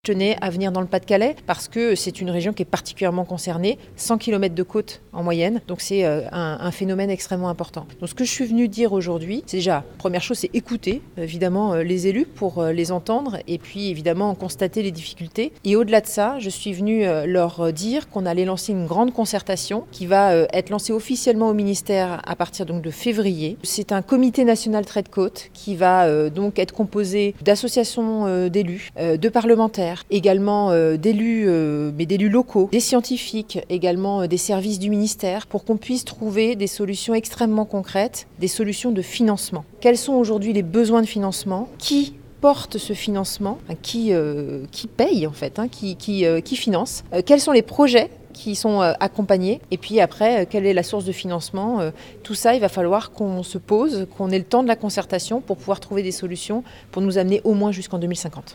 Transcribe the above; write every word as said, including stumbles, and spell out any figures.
tenais à venir dans le Pas-de-Calais parce que c'est une région qui est particulièrement concernée, cent kilomètres de côte en moyenne, donc c'est un, un phénomène extrêmement important. Donc ce que je suis venue dire aujourd'hui, c'est déjà, première chose, c'est écouter évidemment les élus pour les entendre et puis évidemment constater les difficultés. Et au-delà de ça, je suis venue leur dire qu'on allait lancer une grande concertation qui va être lancée officiellement au ministère à partir donc de février. C'est un comité national trait de côte qui va donc être composé d'associations d'élus, de parlementaires, également d'élus, mais d'élus locaux, des scientifiques, également des services du ministère, pour qu'on puisse trouver des solutions extrêmement concrètes, des solutions de financement. Quels sont aujourd'hui les besoins de financement ? Qui porte ce financement ? Qui, euh, qui paye en fait, hein, qui, qui, euh, qui finance ? euh, Quels sont les projets qui sont euh, accompagnés ? Et puis après, euh, quelle est la source de financement ? euh, Tout ça, il va falloir qu'on se pose, qu'on ait le temps de la concertation pour pouvoir trouver des solutions pour nous amener au moins jusqu'en deux mille cinquante.